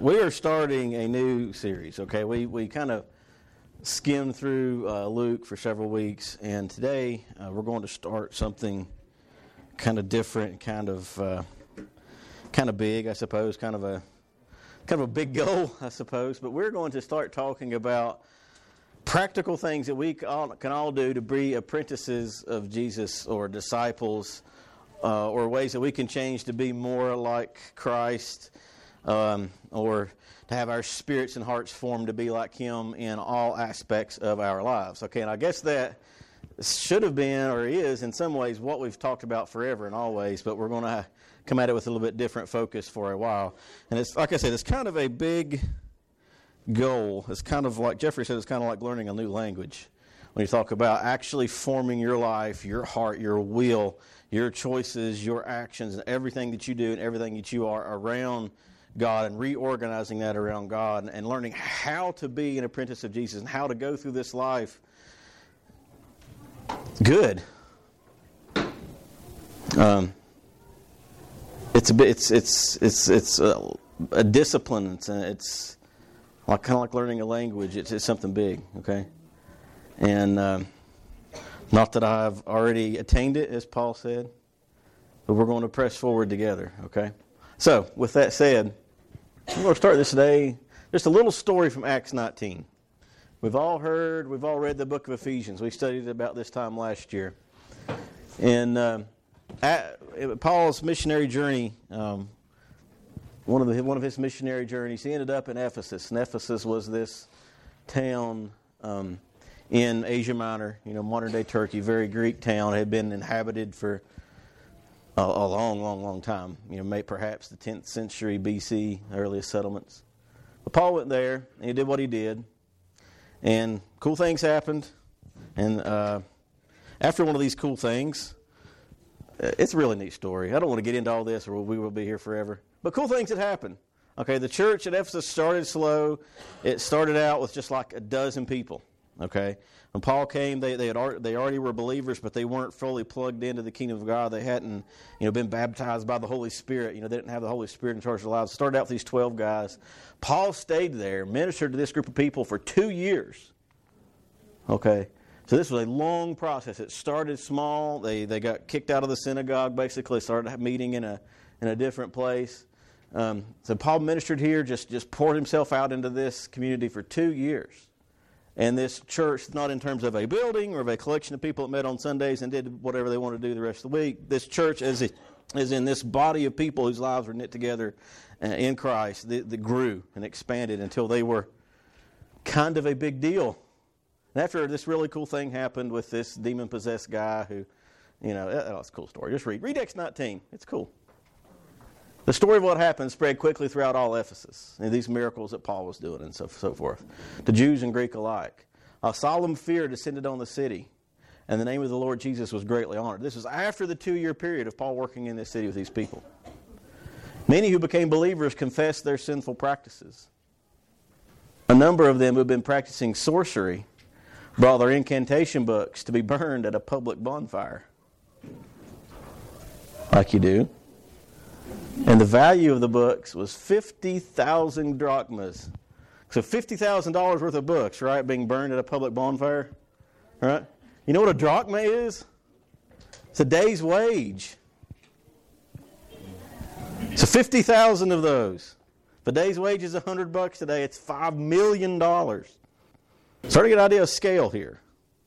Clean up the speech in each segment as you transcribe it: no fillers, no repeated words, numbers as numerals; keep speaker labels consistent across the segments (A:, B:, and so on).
A: We are starting a new series, okay? We kind of skimmed through Luke for several weeks, and today we're going to start something kind of different, kind of big, I suppose, kind of a big goal, I suppose. But we're going to start talking about practical things that we can all do to be apprentices of Jesus or disciples, or ways that we can change to be more like Christ. Or to have our spirits and hearts formed to be like Him in all aspects of our lives. Okay, and I guess that should have been, or is in some ways, what we've talked about forever and always, but we're going to come at it with a little bit different focus for a while. And it's, like I said, it's kind of a big goal. It's kind of like, Jeffrey said, it's kind of like learning a new language. When you talk about actually forming your life, your heart, your will, your choices, your actions, and everything that you do and everything that you are around God, and reorganizing that around God, and learning how to be an apprentice of Jesus and how to go through this life good. It's a discipline. It's like, kind of like learning a language. It's something big, okay? And not that I've already attained it, as Paul said, but we're going to press forward together, okay? So, with that said, we're going to start this today. Just a little story from Acts 19. We've all read the book of Ephesians. We studied it about this time last year. And Paul's missionary journey, one of his missionary journeys, he ended up in Ephesus. And Ephesus was this town in Asia Minor, modern-day Turkey, very Greek town. It had been inhabited for a long time. Perhaps the 10th century BC, earliest settlements. But Paul went there, and he did what he did. And cool things happened. And after one of these cool things, it's a really neat story. I don't want to get into all this, or we will be here forever. But cool things had happened. Okay, the church at Ephesus started slow. It started out with just like a dozen people. Okay, when Paul came, they already were believers, but they weren't fully plugged into the kingdom of God. They hadn't, been baptized by the Holy Spirit. They didn't have the Holy Spirit in charge of their lives. Started out with these 12 guys. Paul stayed there, ministered to this group of people for 2 years. Okay, so this was a long process. It started small. They got kicked out of the synagogue. Basically, started meeting in a different place. So Paul ministered here, just poured himself out into this community for 2 years. And this church, not in terms of a building or of a collection of people that met on Sundays and did whatever they wanted to do the rest of the week. This church is in this body of people whose lives were knit together in Christ that grew and expanded until they were kind of a big deal. And after this really cool thing happened with this demon-possessed guy who, it's a cool story. Just read Acts 19. It's cool. The story of what happened spread quickly throughout all Ephesus, and these miracles that Paul was doing and so forth, to Jews and Greek alike. A solemn fear descended on the city, and the name of the Lord Jesus was greatly honored. This was after the 2-year period of Paul working in this city with these people. Many who became believers confessed their sinful practices. A number of them who had been practicing sorcery brought their incantation books to be burned at a public bonfire. Like you do. And the value of the books was 50,000 drachmas. So $50,000 worth of books, right, being burned at a public bonfire. Right? You know what a drachma is? It's a day's wage. So 50,000 of those. If a day's wage is $100 today, it's $5 million. Starting to get an idea of scale here.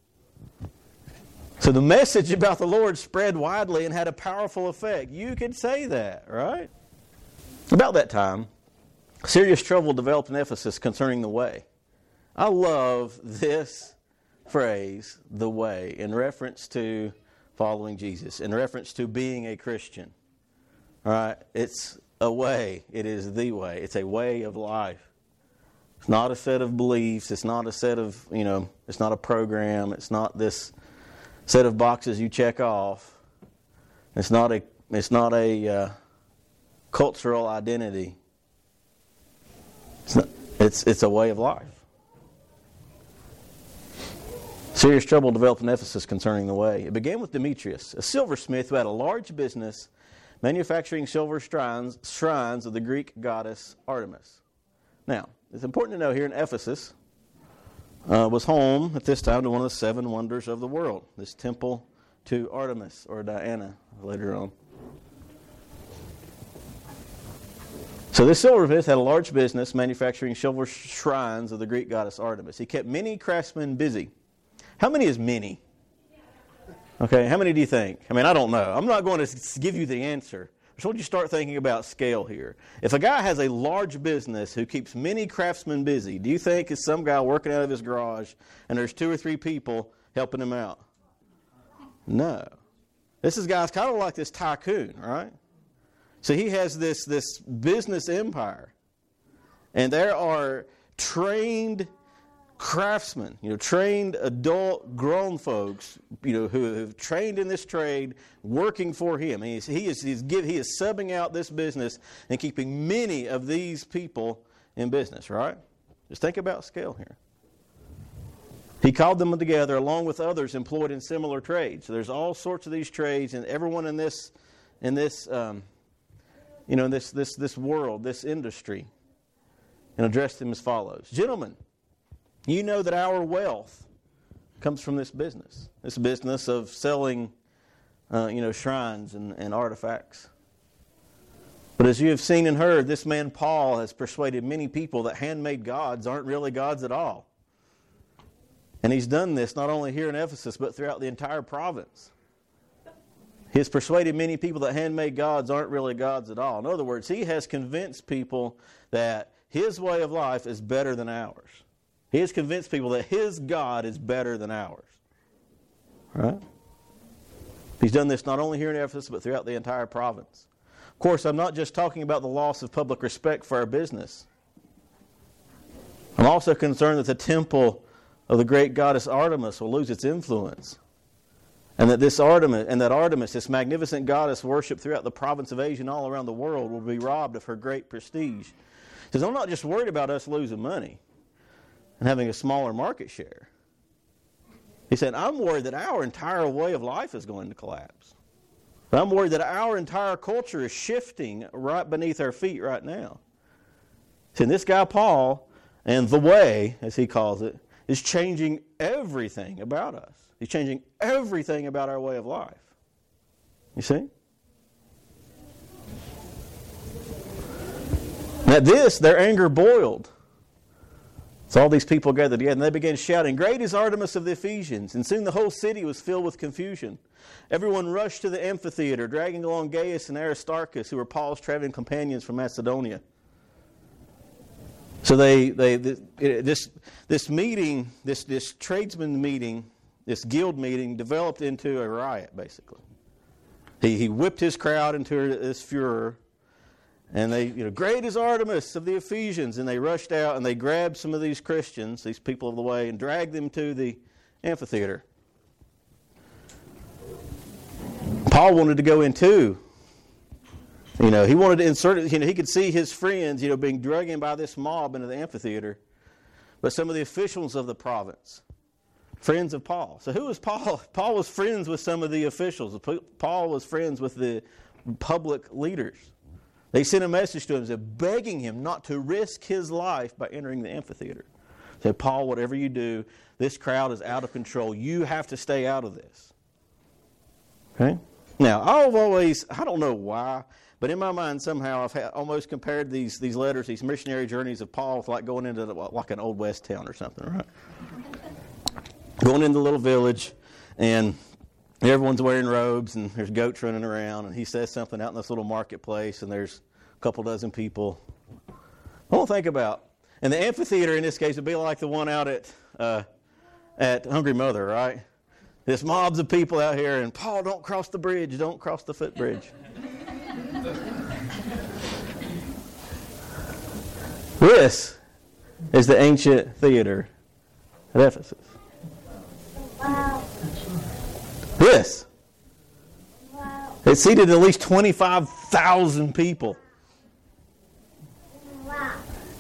A: So the message about the Lord spread widely and had a powerful effect. You could say that, right? About that time, serious trouble developed in Ephesus concerning the way. I love this phrase, the way, in reference to following Jesus, in reference to being a Christian. All right? It's a way. It is the way. It's a way of life. It's not a set of beliefs. It's not a set of, it's not a program. It's not this set of boxes you check off. It's not a cultural identity. It's a way of life. Serious trouble developed in Ephesus concerning the way. It began with Demetrius, a silversmith who had a large business manufacturing silver shrines of the Greek goddess Artemis. Now, it's important to know here in Ephesus was home at this time to one of the 7 wonders of the world, this temple to Artemis or Diana later on. So this silversmith had a large business manufacturing silver shrines of the Greek goddess Artemis. He kept many craftsmen busy. How many is many? Okay, how many do you think? I mean, I don't know. I'm not going to give you the answer. I just want you to start thinking about scale here. If a guy has a large business who keeps many craftsmen busy, do you think it's some guy working out of his garage and there's 2 or 3 people helping him out? No. This is guys kind of like this tycoon, right? So he has this business empire. And there are trained craftsmen, trained adult grown folks, who have trained in this trade, working for him. He is subbing out this business and keeping many of these people in business, right? Just think about scale here. He called them together along with others employed in similar trades. So there's all sorts of these trades, and everyone in this world, this industry, and addressed them as follows: Gentlemen, you know that our wealth comes from this business of selling, shrines and artifacts. But as you have seen and heard, this man Paul has persuaded many people that handmade gods aren't really gods at all. And he's done this not only here in Ephesus, but throughout the entire province. He has persuaded many people that handmade gods aren't really gods at all. In other words, he has convinced people that his way of life is better than ours. He has convinced people that his God is better than ours. Right? He's done this not only here in Ephesus, but throughout the entire province. Of course, I'm not just talking about the loss of public respect for our business. I'm also concerned that the temple of the great goddess Artemis will lose its influence. And that Artemis, this magnificent goddess worshipped throughout the province of Asia and all around the world, will be robbed of her great prestige. He says, I'm not just worried about us losing money and having a smaller market share. He said, I'm worried that our entire way of life is going to collapse. I'm worried that our entire culture is shifting right beneath our feet right now. See, this guy Paul, and the way, as he calls it, is changing everything about us. He's changing everything about our way of life. You see? At this, their anger boiled. So all these people gathered together, and they began shouting, "Great is Artemis of the Ephesians!" And soon the whole city was filled with confusion. Everyone rushed to the amphitheater, dragging along Gaius and Aristarchus, who were Paul's traveling companions from Macedonia. So this meeting, this tradesman meeting, this guild meeting, developed into a riot, basically. He whipped his crowd into this furor. And they, great is Artemis of the Ephesians. And they rushed out and they grabbed some of these Christians, these people of the way, and dragged them to the amphitheater. Paul wanted to go in too. He wanted to insert it. He could see his friends, being dragged in by this mob into the amphitheater. But some of the officials of the province, friends of Paul. So who was Paul? Paul was friends with some of the officials. Paul was friends with the public leaders. They sent a message to him begging him not to risk his life by entering the amphitheater. They said, Paul, whatever you do, this crowd is out of control. You have to stay out of this. Okay? Now, I don't know why, but in my mind somehow I've almost compared these letters, these missionary journeys of Paul with like going into like an old west town or something, right? Going into a little village, and everyone's wearing robes, and there's goats running around, and he says something out in this little marketplace, and there's a couple dozen people. I don't think about. And the amphitheater in this case would be like the one out at Hungry Mother, right? There's mobs of people out here, and Paul, don't cross the bridge, don't cross the footbridge. This is the ancient theater at Ephesus.
B: Wow.
A: This.
B: Wow.
A: It seated at least 25,000 people.
B: Wow.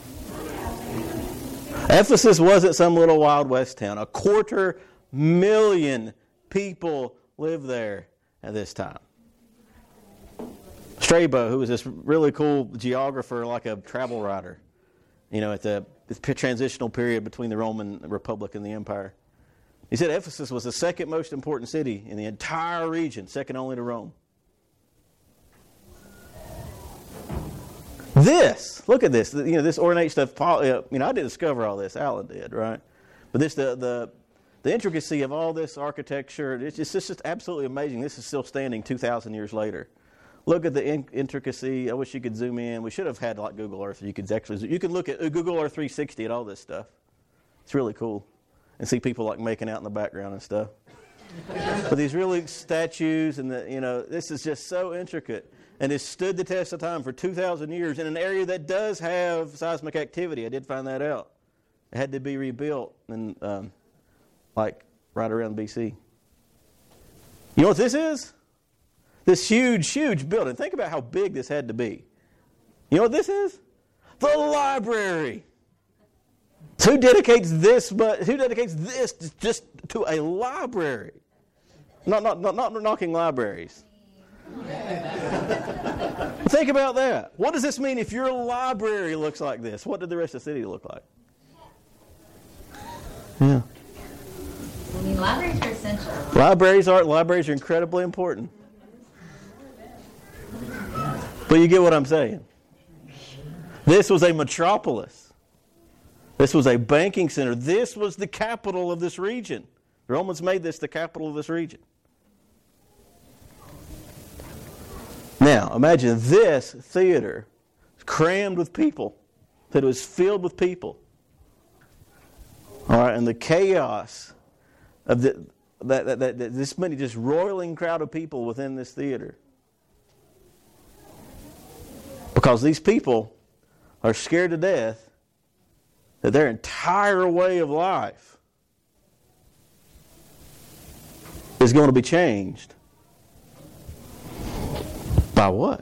A: Ephesus wasn't some little Wild West town. 250,000 people lived there at this time. Strabo, who was this really cool geographer, like a travel writer, at the transitional period between the Roman Republic and the Empire. He said Ephesus was the second most important city in the entire region, second only to Rome. Look at this. This ornate stuff. Paul, I didn't discover all this. Alan did, right? But the intricacy of all this architecture, it's just absolutely amazing. This is still standing 2,000 years later. Look at the intricacy. I wish you could zoom in. We should have had like Google Earth. You can look at Google Earth 360 at all this stuff. It's really cool, and see people like making out in the background and stuff. But these really statues and this is just so intricate. And it's stood the test of time for 2,000 years in an area that does have seismic activity. I did find that out. It had to be rebuilt right around BC. You know what this is? This huge, huge building. Think about how big this had to be. You know what this is? The library. Who dedicates this just to a library? Not knocking libraries. Think about that. What does this mean if your library looks like this? What did the rest of the city look like? Yeah.
C: I mean, libraries are essential.
A: Libraries are incredibly important. But you get what I'm saying. This was a metropolis. This was a banking center. This was the capital of this region. The Romans made this the capital of this region. Now, imagine this theater crammed with people, that it was filled with people. All right, and the chaos of this many just roiling crowd of people within this theater. Because these people are scared to death that their entire way of life is going to be changed. By what?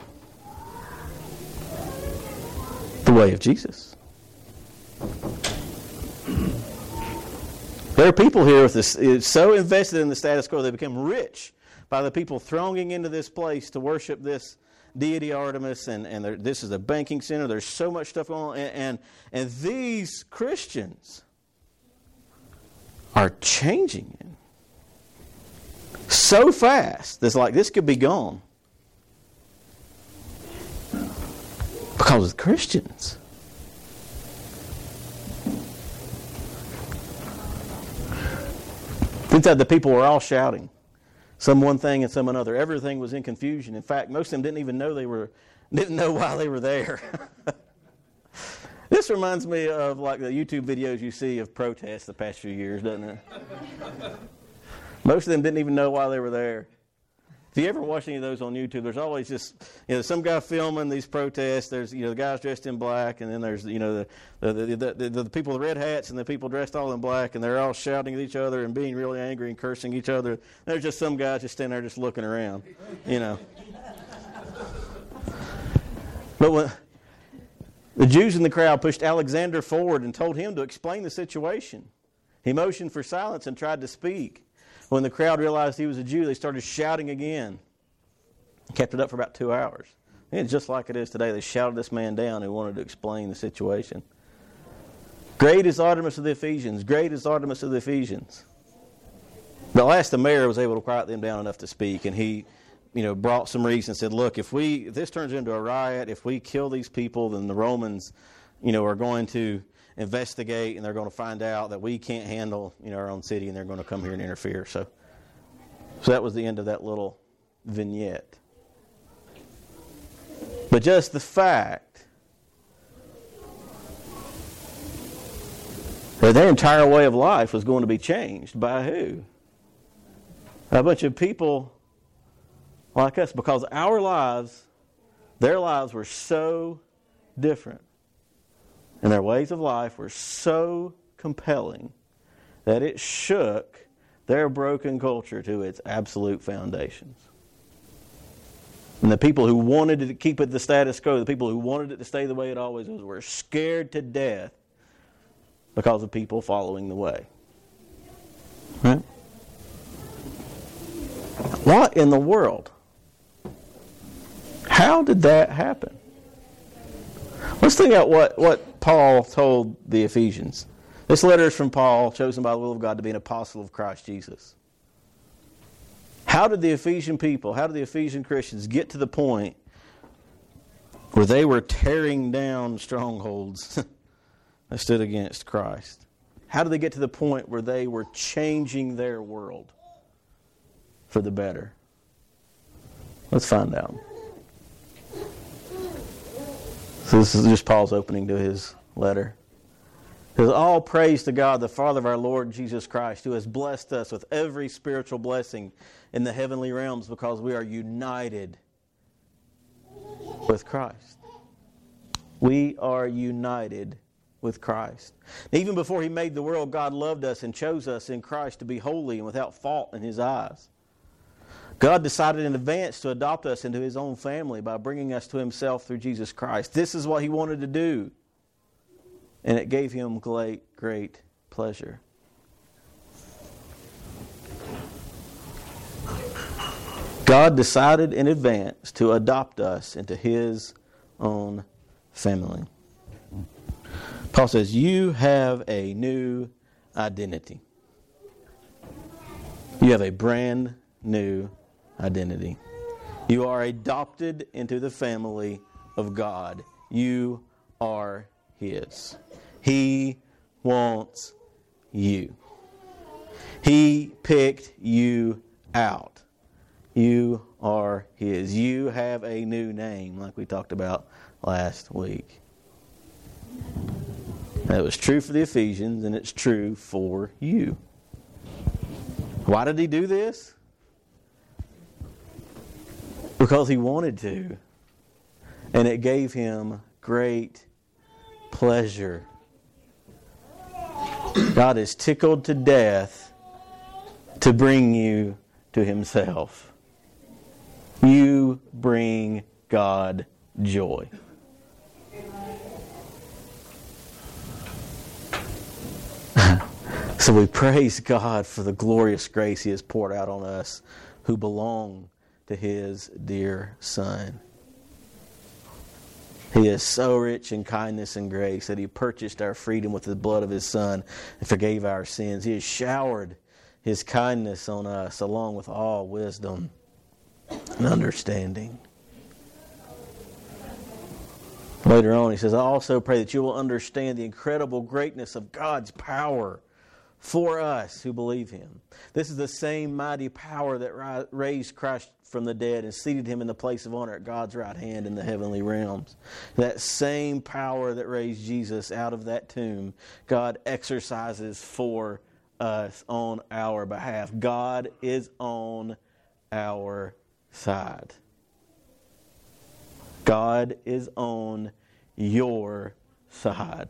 A: The way of Jesus. There are people here with this so invested in the status quo they become rich by the people thronging into this place to worship this deity Artemis, and this is a banking center. There's so much stuff going on, and these Christians are changing it so fast. It's like this could be gone. Because of Christians. Inside, the people were all shouting, some one thing and some another. Everything was in confusion. In fact, most of them didn't even know why they were there. This reminds me of like the YouTube videos you see of protests the past few years, doesn't it? Most of them didn't even know why they were there. If you ever watch any of those on YouTube, there's always just some guy filming these protests. There's the guys dressed in black, and then there's the people with red hats and the people dressed all in black, and they're all shouting at each other and being really angry and cursing each other. There's just some guy just standing there just looking around, But when the Jews in the crowd pushed Alexander forward and told him to explain the situation, he motioned for silence and tried to speak. When the crowd realized he was a Jew, they started shouting again. Kept it up for about 2 hours. It's just like it is today. They shouted this man down who wanted to explain the situation. Great is Artemis of the Ephesians. Great is Artemis of the Ephesians. But at last the mayor was able to quiet them down enough to speak, and he brought some reason and said, look, if this turns into a riot, if we kill these people, then the Romans are going to investigate, and they're going to find out that we can't handle our own city, and they're going to come here and interfere. So that was the end of that little vignette. But just the fact that their entire way of life was going to be changed by who? A bunch of people like us, because their lives were so different. And their ways of life were so compelling that it shook their broken culture to its absolute foundations. And the people who wanted to keep it the status quo, the people who wanted it to stay the way it always was, were scared to death because of people following the way. Right? What in the world? How did that happen? Let's think about what Paul told the Ephesians. This letter is from Paul, chosen by the will of God to be an apostle of Christ Jesus. How did the Ephesian people, how did the Ephesian Christians get to the point where they were tearing down strongholds that stood against Christ? How did they get to the point where they were changing their world for the better? Let's find out. So this is just Paul's opening to his letter. It says, all praise to God, the Father of our Lord Jesus Christ, who has blessed us with every spiritual blessing in the heavenly realms because we are united with Christ. We are united with Christ. Even before He made the world, God loved us and chose us in Christ to be holy and without fault in His eyes. God decided in advance to adopt us into His own family by bringing us to Himself through Jesus Christ. This is what He wanted to do. And it gave Him great pleasure. God decided in advance to adopt us into His own family. Paul says, you have a new identity. You have a brand new identity. You are adopted into the family of God. You are His. He wants you. He picked you out. You are His. You have a new name, like we talked about last week. That was true for the Ephesians, and it's true for you. Why did He do this? Because He wanted to. And it gave Him great pleasure. God is tickled to death to bring you to Himself. You bring God joy. So we praise God for the glorious grace He has poured out on us who belong to His dear Son. He is so rich in kindness and grace that He purchased our freedom with the blood of His Son and forgave our sins. He has showered His kindness on us along with all wisdom and understanding. Later on He says, I also pray that you will understand the incredible greatness of God's power for us who believe Him. This is the same mighty power that raised Christ from the dead and seated Him in the place of honor at God's right hand in the heavenly realms. That same power that raised Jesus out of that tomb, God exercises for us on our behalf. God is on our side. God is on your side.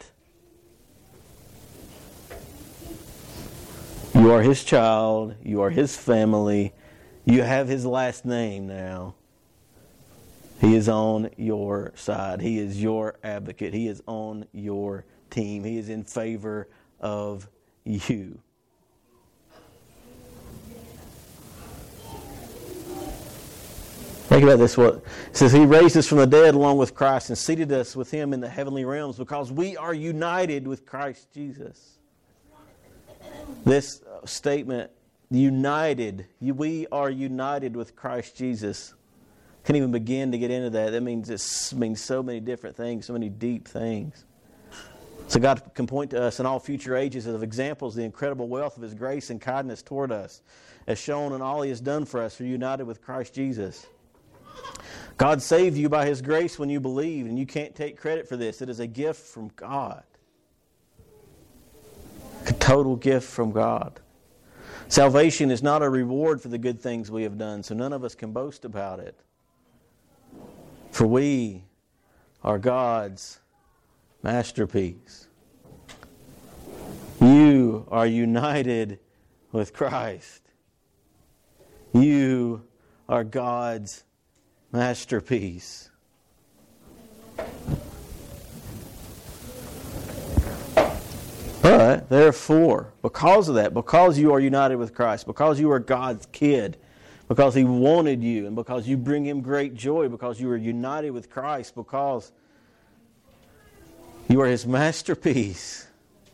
A: You are His child. You are His family. You have His last name now. He is on your side. He is your advocate. He is on your team. He is in favor of you. Think about this. What it says, He raised us from the dead along with Christ and seated us with Him in the heavenly realms because we are united with Christ Jesus. This statement, united, we are united with Christ Jesus. Can't even begin to get into that. That means so many different things, so many deep things. So God can point to us in all future ages of examples of the incredible wealth of His grace and kindness toward us, as shown in all He has done for us for united with Christ Jesus. God saved you by His grace when you believed, and you can't take credit for this. It is a gift from God. A total gift from God. Salvation is not a reward for the good things we have done, so none of us can boast about it. For we are God's masterpiece. You are united with Christ. You are God's masterpiece. But, therefore, because of that, because you are united with Christ, because you are God's kid, because He wanted you, and because you bring Him great joy, because you are united with Christ, because You are His masterpiece.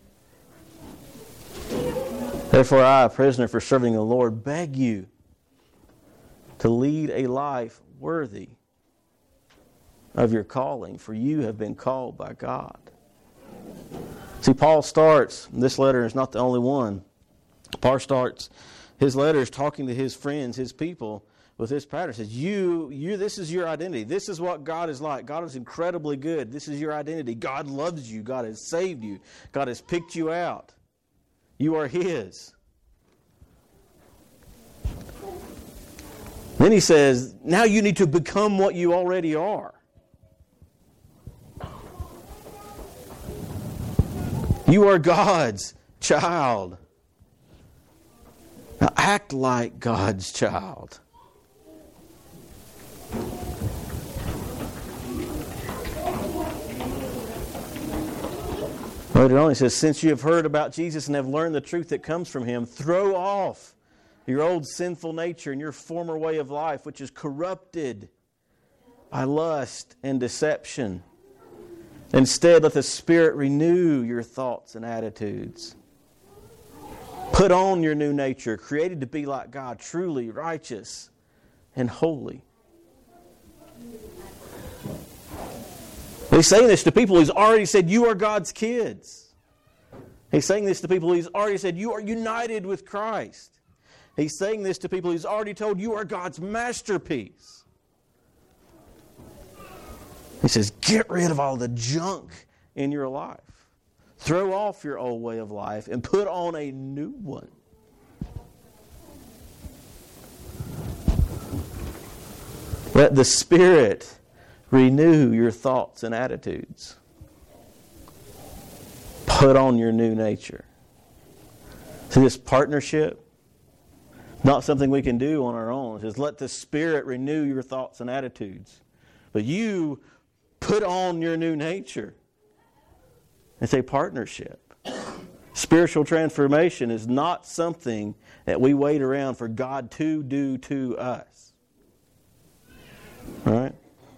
A: Therefore I, a prisoner for serving the Lord, beg you to lead a life worthy of your calling, for you have been called by God. See, Paul starts, this letter is not the only one. Paul starts his letters talking to his friends, his people, with this pattern. He says, this is your identity. This is what God is like. God is incredibly good. This is your identity. God loves you. God has saved you. God has picked you out. You are His. Then he says, now you need to become what you already are. You are God's child. Now act like God's child. Later on he says, since you have heard about Jesus and have learned the truth that comes from Him, throw off your old sinful nature and your former way of life, which is corrupted by lust and deception. Instead, let the Spirit renew your thoughts and attitudes. Put on your new nature, created to be like God, truly righteous and holy. He's saying this to people He's already said, you are God's kids. He's saying this to people He's already said, you are united with Christ. He's saying this to people He's already told, you are God's masterpiece. He says, get rid of all the junk in your life. Throw off your old way of life and put on a new one. Let the Spirit renew your thoughts and attitudes. Put on your new nature. See, this partnership, not something we can do on our own. It says, let the Spirit renew your thoughts and attitudes. But you put on your new nature. It's a partnership. Spiritual transformation is not something that we wait around for God to do to us. All right?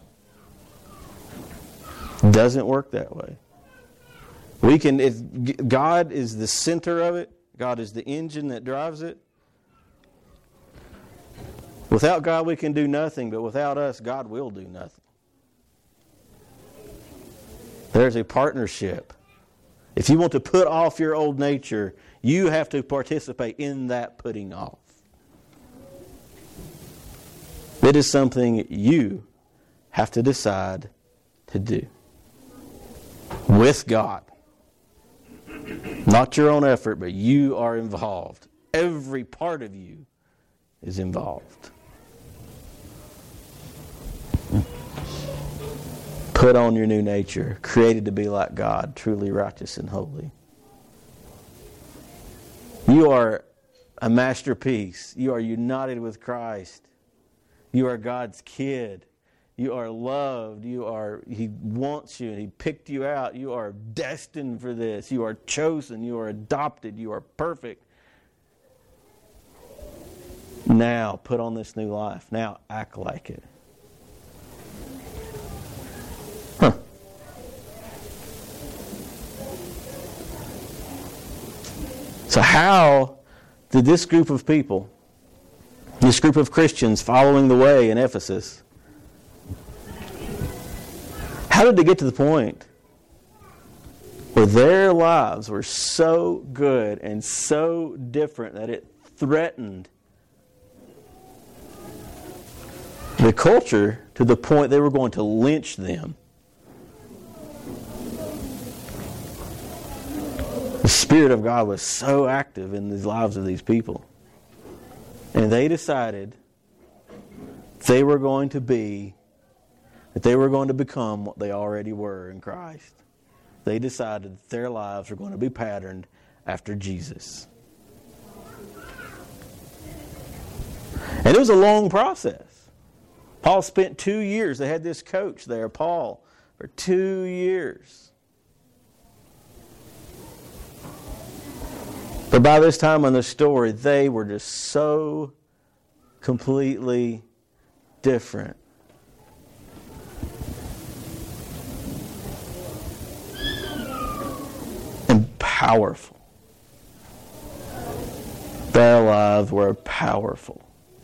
A: Doesn't work that way. God is the center of it. God is the engine that drives it. Without God, we can do nothing, but without us, God will do nothing. There's a partnership. If you want to put off your old nature, you have to participate in that putting off. It is something you have to decide to do. With God. Not your own effort, but you are involved. Every part of you is involved. Put on your new nature, created to be like God, truly righteous and holy. You are a masterpiece. You are united with Christ. You are God's kid. You are loved. He wants you and He picked you out. You are destined for this. You are chosen. You are adopted. You are perfect. Now, put on this new life. Now, act like it. So how did this group of people, this group of Christians following the way in Ephesus, how did they get to the point where their lives were so good and so different that it threatened the culture to the point they were going to lynch them? The Spirit of God was so active in the lives of these people. And they decided they were going to become what they already were in Christ. They decided that their lives were going to be patterned after Jesus. And it was a long process. Paul spent 2 years. They had this coach there, Paul, for 2 years. But by this time in the story, they were just so completely different. powerful. Their lives were powerful.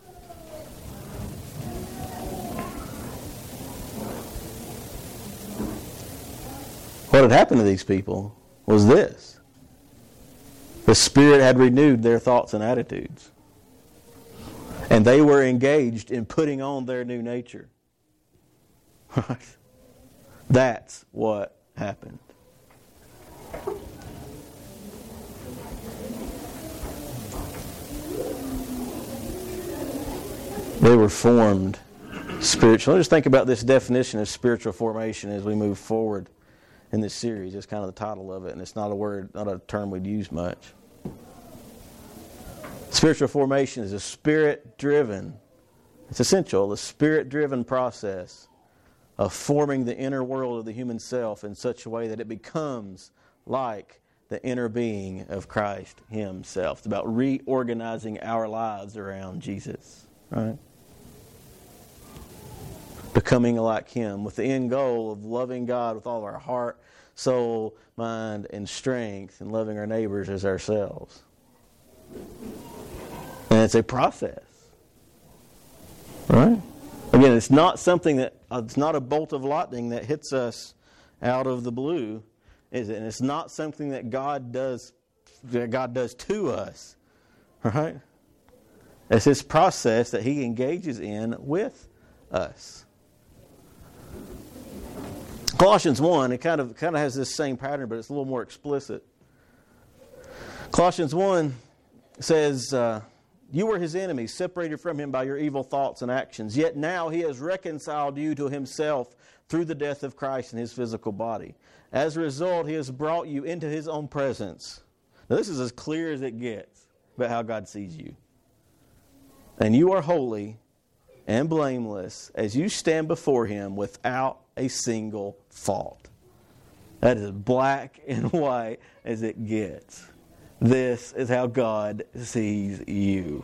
A: What had happened to these people was this. The Spirit had renewed their thoughts and attitudes. And they were engaged in putting on their new nature. Right? That's what happened. They were formed spiritually. Let's think about this definition of spiritual formation as we move forward in this series. It's kind of the title of it, and it's not a word, not a term we'd use much. Spiritual formation is a spirit-driven, it's essential, a spirit-driven process of forming the inner world of the human self in such a way that it becomes like the inner being of Christ Himself. It's about reorganizing our lives around Jesus, right? Becoming like Him with the end goal of loving God with all of our heart, soul, mind, and strength, and loving our neighbors as ourselves. And it's a process. Right? Again, it's not something that, it's not a bolt of lightning that hits us out of the blue, is it? And it's not something that God does to us. Right? It's this process that He engages in with us. Colossians 1, it kind of has this same pattern, but it's a little more explicit. Colossians 1 says, you were His enemies, separated from Him by your evil thoughts and actions. Yet now He has reconciled you to Himself through the death of Christ in His physical body. As a result, He has brought you into His own presence. Now this is as clear as it gets about how God sees you. And you are holy and blameless as you stand before Him without a single fault. That is black and white as it gets. This is how God sees you.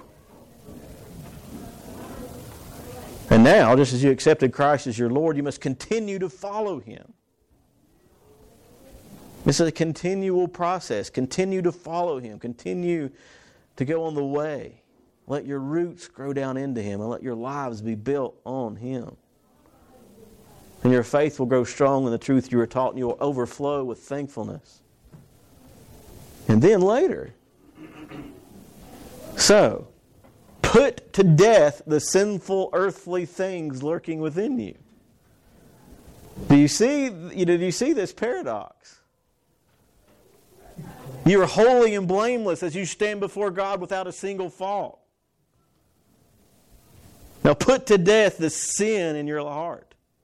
A: And now, just as you accepted Christ as your Lord, you must continue to follow Him. This is a continual process. Continue to follow Him. Continue to go on the way. Let your roots grow down into Him and let your lives be built on Him. And your faith will grow strong in the truth you were taught, and you will overflow with thankfulness. And then later, so, put to death the sinful earthly things lurking within you. Do you see this paradox? You are holy and blameless as you stand before God without a single fault. Now put to death the sin in your heart.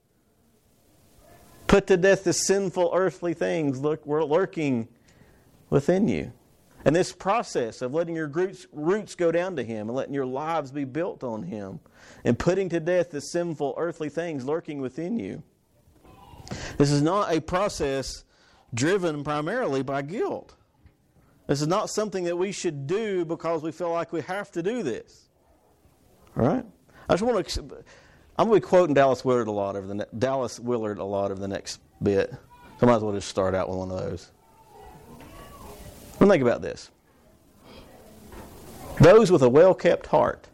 A: Put to death the sinful earthly things lurking within you. And this process of letting your roots go down to Him and letting your lives be built on Him and putting to death the sinful earthly things lurking within you. This is not a process driven primarily by guilt. This is not something that we should do because we feel like we have to do this. All right? I'm going to be quoting Dallas Willard a lot over the next bit. So I might as well just start out with one of those. Think about this. Those with a well-kept heart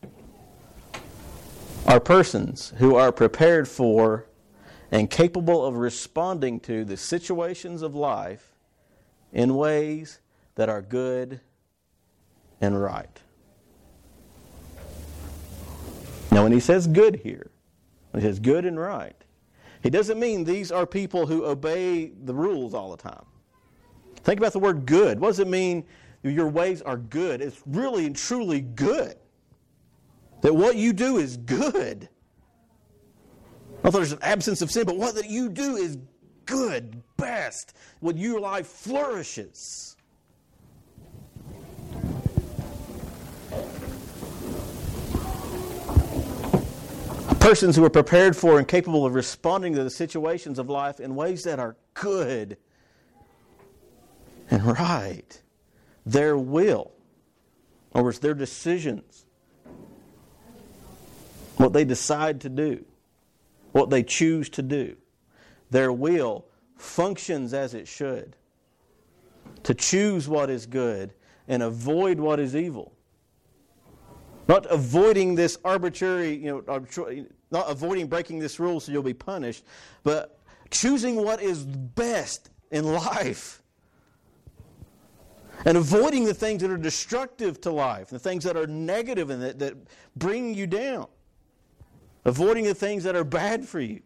A: are persons who are prepared for and capable of responding to the situations of life in ways that are good and right. Now, when he says good here, when he says good and right, he doesn't mean these are people who obey the rules all the time. Think about the word good. What does it mean your ways are good? It's really and truly good. That what you do is good. Not that there's an absence of sin, but what that you do is good, best. When your life flourishes. Persons who are prepared for and capable of responding to the situations of life in ways that are good and right. Their will, or it's their decisions, what they decide to do, what they choose to do, their will functions as it should to choose what is good and avoid what is evil. Not avoiding this arbitrary, not avoiding breaking this rule so you'll be punished, but choosing what is best in life. And avoiding the things that are destructive to life, the things that are negative and that bring you down. Avoiding the things that are bad for you.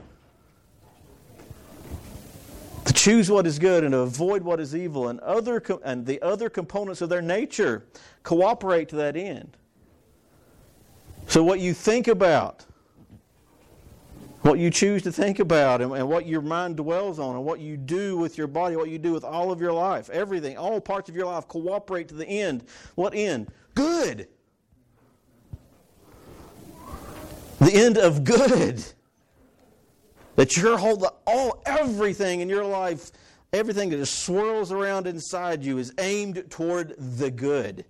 A: To choose what is good and to avoid what is evil, and the other components of their nature cooperate to that end. So what you think about, what you choose to think about, and what your mind dwells on, and what you do with your body, what you do with all of your life, everything, all parts of your life cooperate to the end. What end? Good. The end of good. That your everything in your life, everything that just swirls around inside you is aimed toward the good.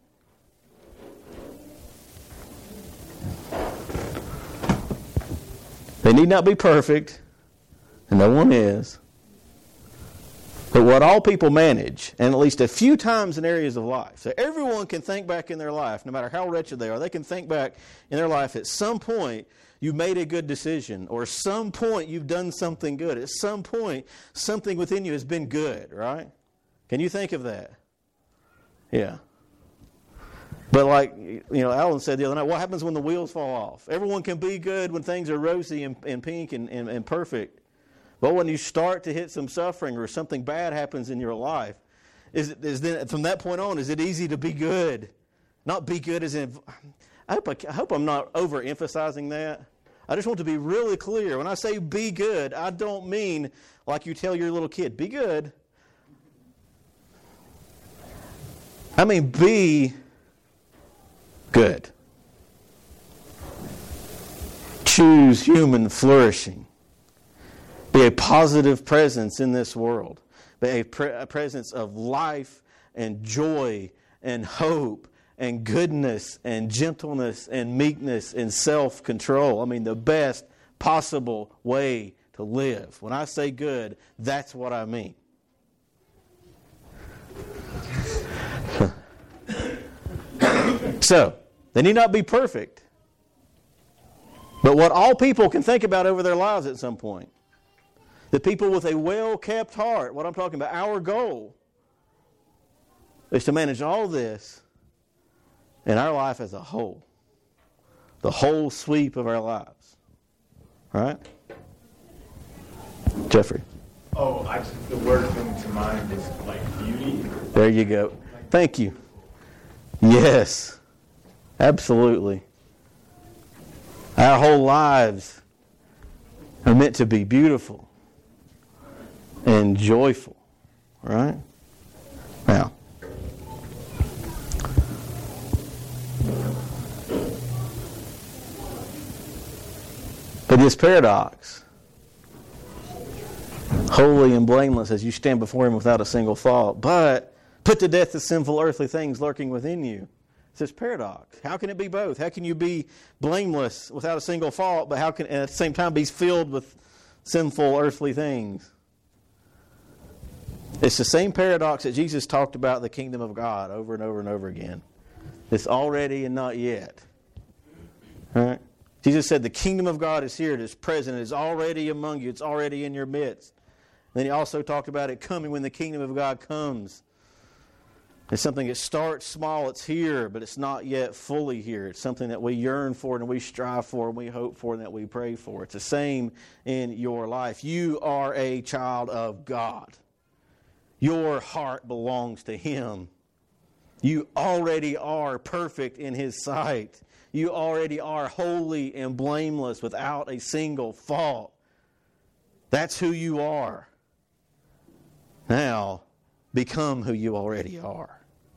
A: They need not be perfect, and no one is. But what all people manage, and at least a few times in areas of life, so everyone can think back in their life, no matter how wretched they are, they can think back in their life at some point you made a good decision, or at some point you've done something good. At some point, something within you has been good, right? Can you think of that? Yeah. But like, Alan said the other night, what happens when the wheels fall off? Everyone can be good when things are rosy and pink and perfect. But when you start to hit some suffering or something bad happens in your life, then from that point on, is it easy to be good? Not be good as in, I hope I'm not overemphasizing that. I just want to be really clear. When I say be good, I don't mean like you tell your little kid, be good. I mean be good. Choose human flourishing. Be a positive presence in this world. Be a presence of life and joy and hope and goodness and gentleness and meekness and self-control. I mean, the best possible way to live. When I say good, that's what I mean. So, they need not be perfect. But what all people can think about over their lives at some point. The people with a well-kept heart, what I'm talking about, our goal is to manage all this in our life as a whole. The whole sweep of our lives. All right? Jeffrey.
D: The word coming to mind is like beauty.
A: There you go. Thank you. Yes. Absolutely. Our whole lives are meant to be beautiful and joyful. Right? Now, but this paradox, holy and blameless as you stand before Him without a single fault, but put to death the sinful earthly things lurking within you. It's this paradox. How can it be both? How can you be blameless without a single fault, but how can at the same time be filled with sinful earthly things? It's the same paradox that Jesus talked about the kingdom of God over and over and over again. It's already and not yet. All right? Jesus said the kingdom of God is here, it is present, it is already among you, it's already in your midst. Then He also talked about it coming when the kingdom of God comes. It's something that starts small, it's here, but it's not yet fully here. It's something that we yearn for and we strive for and we hope for and that we pray for. It's the same in your life. You are a child of God. Your heart belongs to Him. You already are perfect in His sight. You already are holy and blameless without a single fault. That's who you are. Now, become who you already are.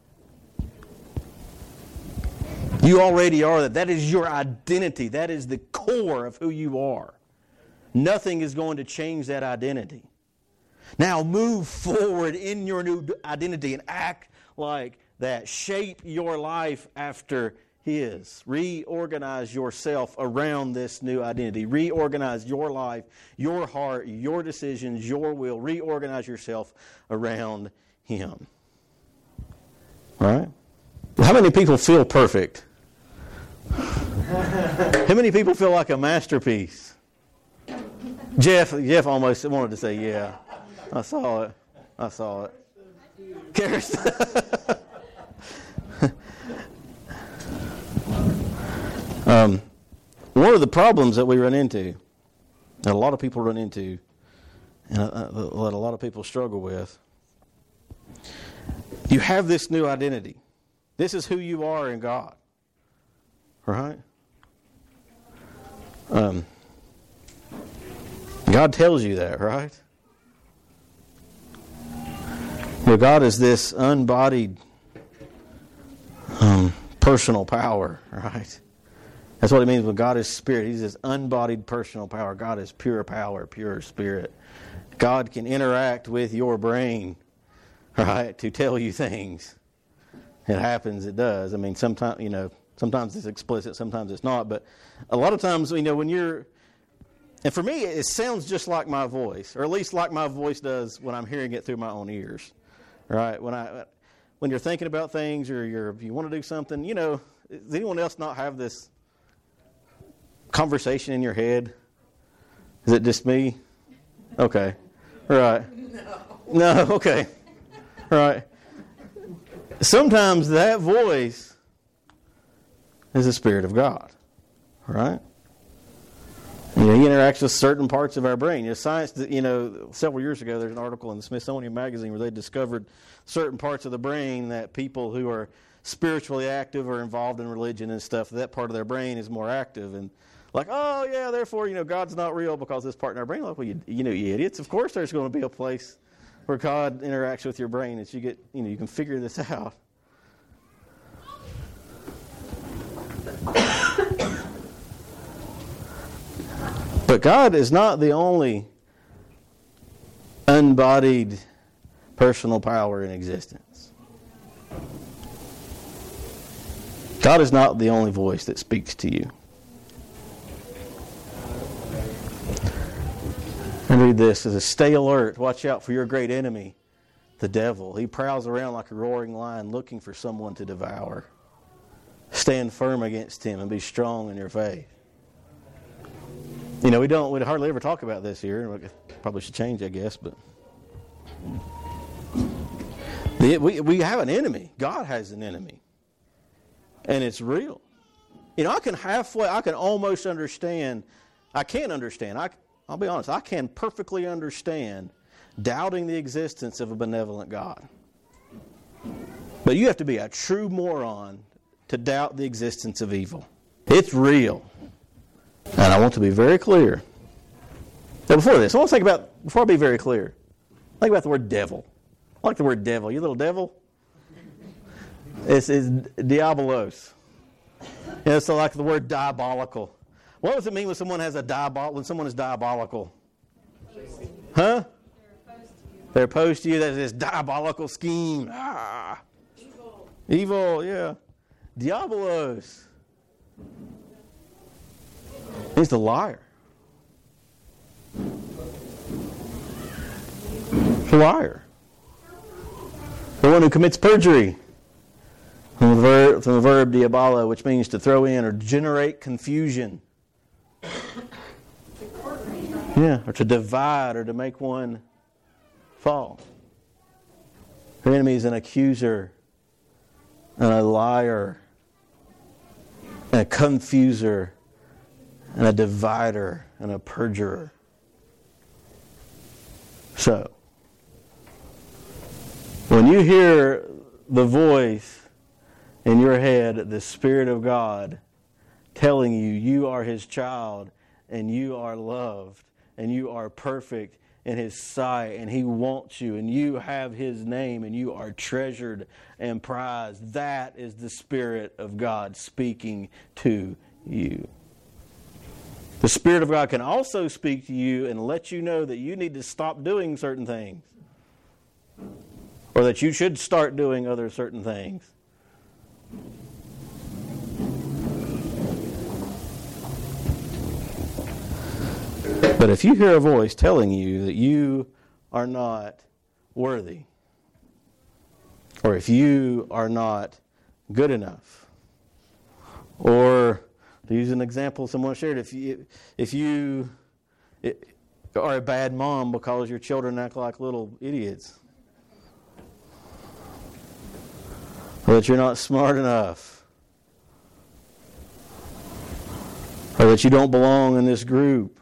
A: You already are that. That is your identity. That is the core of who you are. Nothing is going to change that identity. Now move forward in your new identity and act like that. Shape your life after His. Reorganize yourself around this new identity. Reorganize your life, your heart, your decisions, your will. Reorganize yourself around Him. Right? How many people feel perfect? How many people feel like a masterpiece? Jeff almost wanted to say, yeah. I saw it. Karis. One of the problems that we run into, that a lot of people run into, and that a lot of people struggle with, you have this new identity. This is who you are in God. Right? God tells you that, right? Well, God is this unbodied personal power, right? That's what it means when God is spirit. He's this unbodied personal power. God is pure power, pure spirit. God can interact with your brain, right, to tell you things. It happens, it does. I mean, sometimes it's explicit, sometimes it's not. But a lot of times, when you're... And for me, it sounds just like my voice, or at least like my voice does when I'm hearing it through my own ears. Right? When you're thinking about things, or if you want to do something, does anyone else not have this conversation in your head? Is it just me? Okay. Right. No, okay. Right. Sometimes that voice is the Spirit of God. Right? He interacts with certain parts of our brain. Science, several years ago, there's an article in the Smithsonian Magazine where they discovered certain parts of the brain that people who are spiritually active or involved in religion and stuff, that part of their brain is more active. And therefore, God's not real because this part in our brain. Like, well, you idiots. Of course there's going to be a place where God interacts with your brain that you get, you can figure this out. But God is not the only unbodied personal power in existence. God is not the only voice that speaks to you. And read this. It says, stay alert. Watch out for your great enemy, the devil. He prowls around like a roaring lion looking for someone to devour. Stand firm against him and be strong in your faith. We hardly ever talk about this here. Probably should change, I guess, but we have an enemy. God has an enemy. And it's real. I can almost understand. I can't understand. I'll be honest. I can perfectly understand doubting the existence of a benevolent God. But you have to be a true moron to doubt the existence of evil. It's real. And I want to be very clear. Now before I be very clear, think about the word devil. I like the word devil. You little devil? It's diabolos. So like the word diabolical. What does it mean when someone is diabolical? Huh? They're opposed to you. There's this diabolical scheme. Evil, yeah. Diabolos. He's the liar. The liar. The one who commits perjury. From the verb diabolo, which means to throw in or generate confusion. Yeah, or to divide or to make one fall. The enemy is an accuser and a liar and a confuser and a divider and a perjurer. So, when you hear the voice in your head, the Spirit of God telling you you are His child and you are loved and you are perfect in His sight and He wants you and you have His name and you are treasured and prized, that is the Spirit of God speaking to you. The Spirit of God can also speak to you and let you know that you need to stop doing certain things. Or that you should start doing other certain things. But if you hear a voice telling you that you are not worthy, or if you are not good enough, or to use an example someone shared, if you are a bad mom because your children act like little idiots, or that you're not smart enough, or that you don't belong in this group.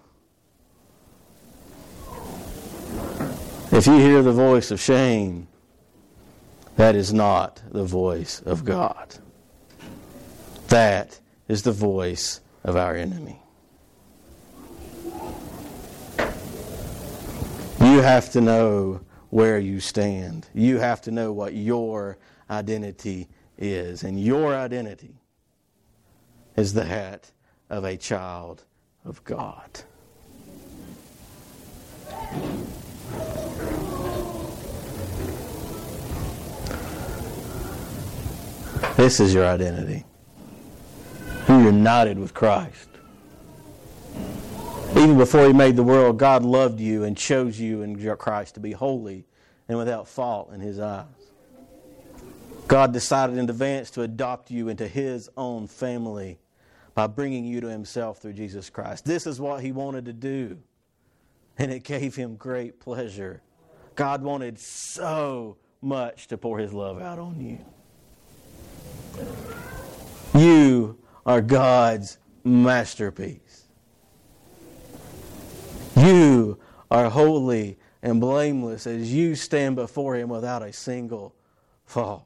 A: If you hear the voice of shame, that is not the voice of God. That is the voice of our enemy. You have to know where you stand. You have to know what your identity is. And your identity is that of a child of God. This is your identity. You're united with Christ. Even before He made the world, God loved you and chose you in Christ to be holy and without fault in His eyes. God decided in advance to adopt you into His own family by bringing you to Himself through Jesus Christ. This is what He wanted to do, and it gave Him great pleasure. God wanted so much to pour His love out on you. You are God's masterpiece. You are holy and blameless as you stand before Him without a single fault.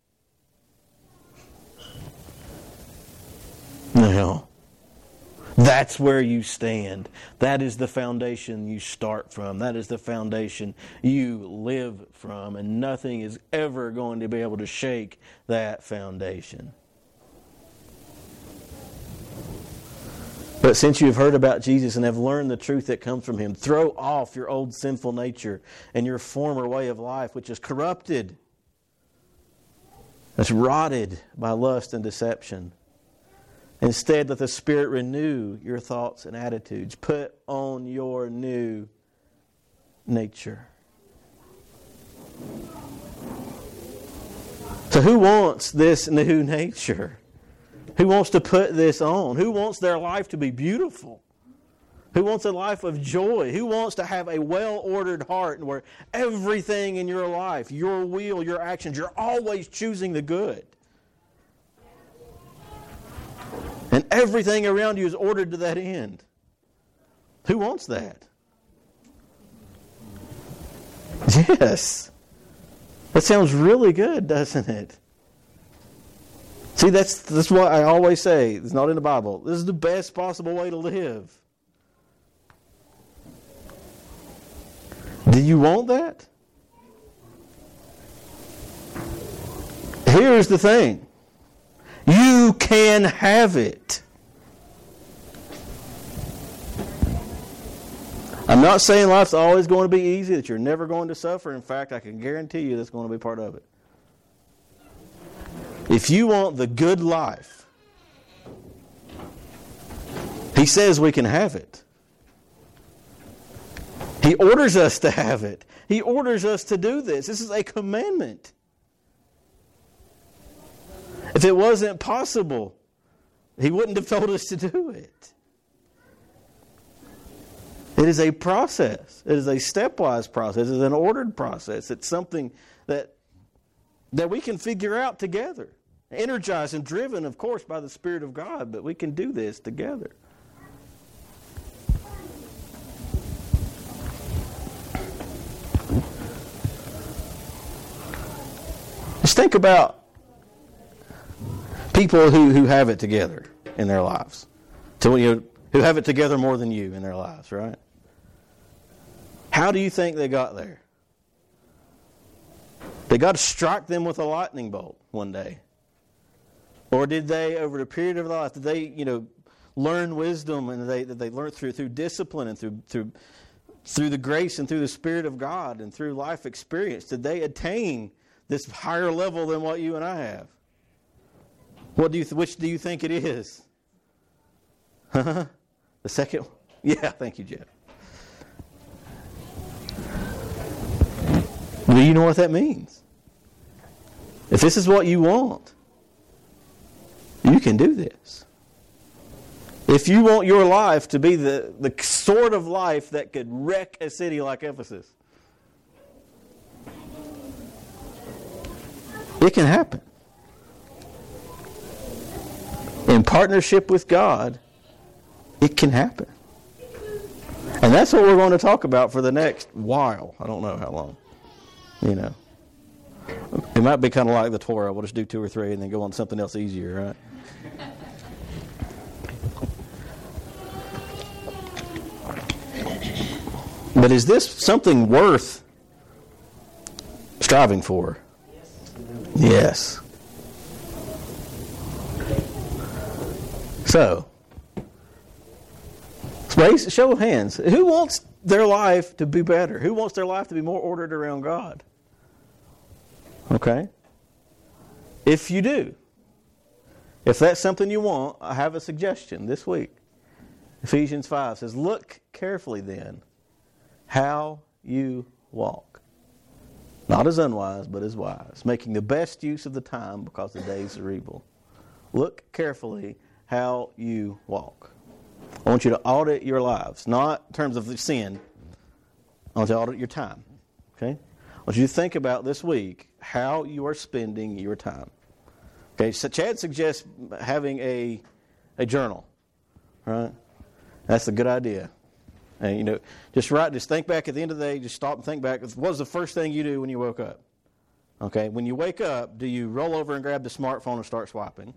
A: Now, that's where you stand. That is the foundation you start from. That is the foundation you live from. And nothing is ever going to be able to shake that foundation. But since you've heard about Jesus and have learned the truth that comes from Him, throw off your old sinful nature and your former way of life, which is corrupted, that's rotted by lust and deception. Instead, let the Spirit renew your thoughts and attitudes. Put on your new nature. So who wants this new nature? Who wants to put this on? Who wants their life to be beautiful? Who wants a life of joy? Who wants to have a well-ordered heart where everything in your life, your will, your actions, you're always choosing the good? And everything around you is ordered to that end. Who wants that? Yes. That sounds really good, doesn't it? See, that's what I always say. It's not in the Bible. This is the best possible way to live. Do you want that? Here's the thing. You can have it. I'm not saying life's always going to be easy, that you're never going to suffer. In fact, I can guarantee you that's going to be part of it. If you want the good life, He says we can have it. He orders us to have it. He orders us to do this. This is a commandment. If it wasn't possible, He wouldn't have told us to do it. It is a process. It is a stepwise process. It is an ordered process. It's something that we can figure out together. Energized and driven, of course, by the Spirit of God, but we can do this together. Just think about people who have it together in their lives. Who have it together more than you in their lives, right? How do you think they got there? Did God strike them with a lightning bolt one day? Or did they, over the period of their life, did they, learn wisdom and they learned through discipline and through the grace and through the Spirit of God and through life experience? Did they attain this higher level than what you and I have? Which do you think it is? The second one? Yeah, thank you, Jeff. Do you know what that means? If this is what you want, you can do this. If you want your life to be the sort of life that could wreck a city like Ephesus, it can happen. In partnership with God, it can happen. And that's what we're going to talk about for the next while. I don't know how long. You know. It might be kind of like the Torah. We'll just do 2 or 3 and then go on to something else easier, right? But is this something worth striving for? Yes. So, show of hands. Who wants their life to be better? Who wants their life to be more ordered around God? Okay? If you do, if that's something you want, I have a suggestion this week. Ephesians 5 says, look carefully then how you walk. Not as unwise, but as wise, making the best use of the time because the days are evil. Look carefully how you walk. I want you to audit your lives, not in terms of sin. I want you to audit your time. Okay? I want you to think about this week how you are spending your time. Okay, so Chad suggests having a journal. Right? That's a good idea. And just think back at the end of the day, just stop and think back. What was the first thing you do when you woke up? Okay, when you wake up, do you roll over and grab the smartphone and start swiping?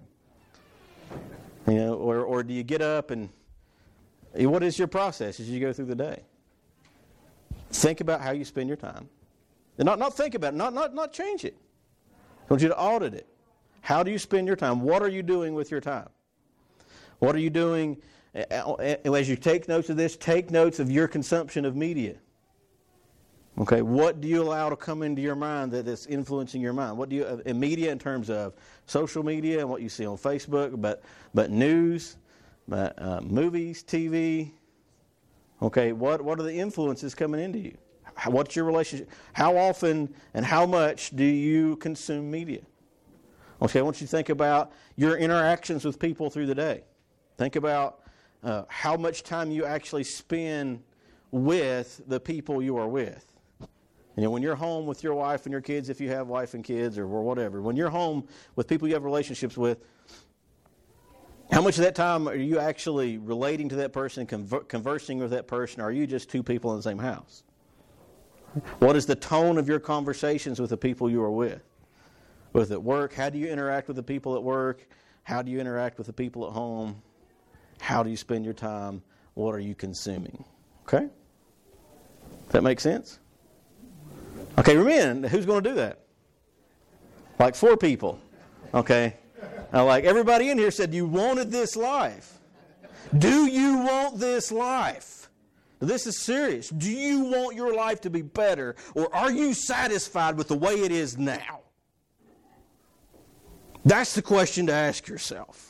A: Or do you get up and what is your process as you go through the day? Think about how you spend your time. And not think about it, not change it. I want you to audit it. How do you spend your time? What are you doing with your time? What are you doing as you take notes of this? Take notes of your consumption of media. Okay, what do you allow to come into your mind that is influencing your mind? What do you in media in terms of social media and what you see on Facebook, but news, movies, TV? Okay, what are the influences coming into you? What's your relationship? How often and how much do you consume media? Okay, I want you to think about your interactions with people through the day. Think about how much time you actually spend with the people you are with. When you're home with your wife and your kids, if you have wife and kids or whatever, when you're home with people you have relationships with, how much of that time are you actually relating to that person, conversing with that person, or are you just two people in the same house? What is the tone of your conversations with the people you are with? With at work, how do you interact with the people at work? How do you interact with the people at home? How do you spend your time? What are you consuming? Okay? Does that make sense? Okay, remember, who's going to do that? Like 4 people. Okay? Now, like everybody in here said you wanted this life. Do you want this life? This is serious. Do you want your life to be better, or are you satisfied with the way it is now? That's the question to ask yourself.